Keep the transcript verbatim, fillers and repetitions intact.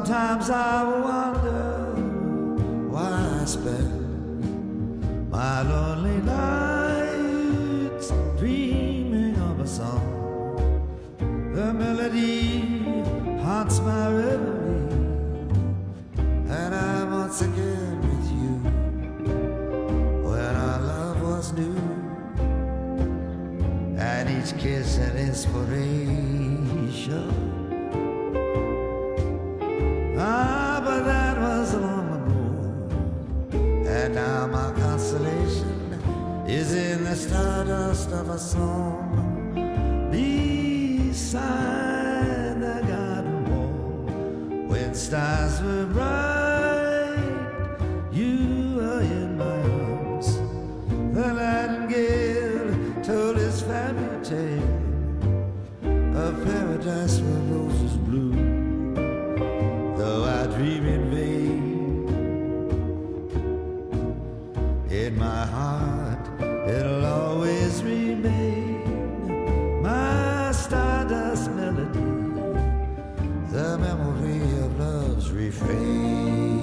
Sometimes I wonder why I spend my lonely nights dreaming of a song. The melody haunts my reverie, and I'm once again with you when our love was new, and each kiss an inspiration. Ah, but that was long ago, and now my consolation is in the stardust of a song beside the garden wall. When stars were bright, you were in my arms. The nightingale told his fairy tale of paradise where roses bloom. Though I dream in vain, in my heart it'll always remain my stardust melody, the memory of love's refrain.